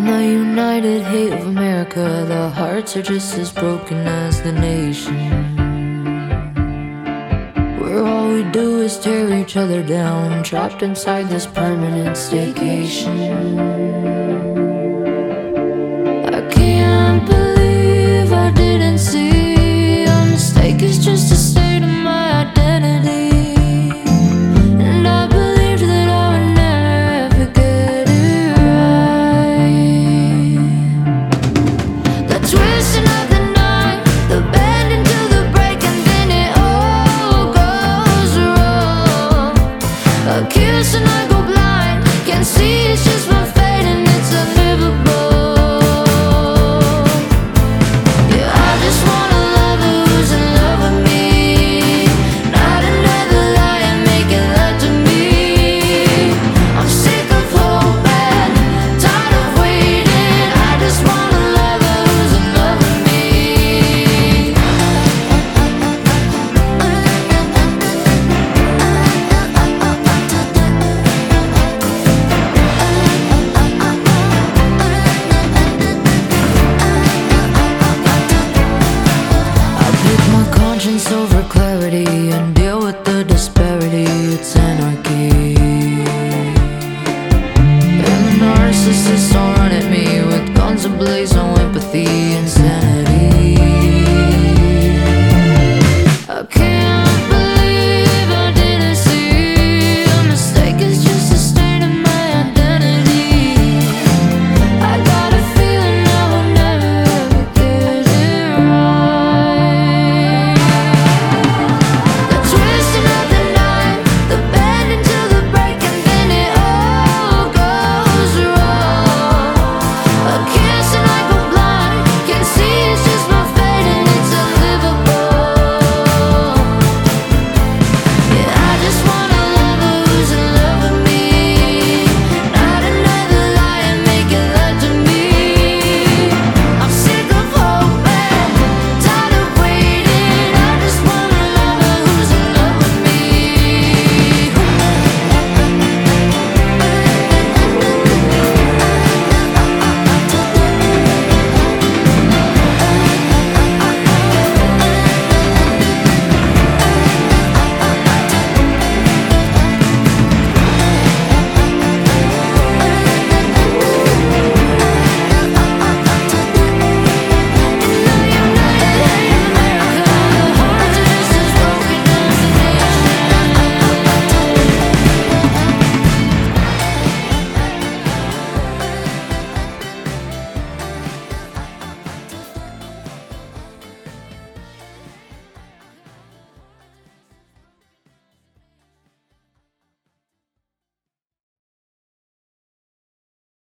the united hate of America, the hearts are just as broken as the nation. Where all we do is tear each other down, trapped inside this permanent staycation. I can't believe I didn't see a mistake is just a state of my identity. And I believed that I would never ever get it right. The twisting of the night, the bending to the break, and then it all goes wrong. A kiss and I go blind, can't see it's just my fate and it's unlivable. Over clarity and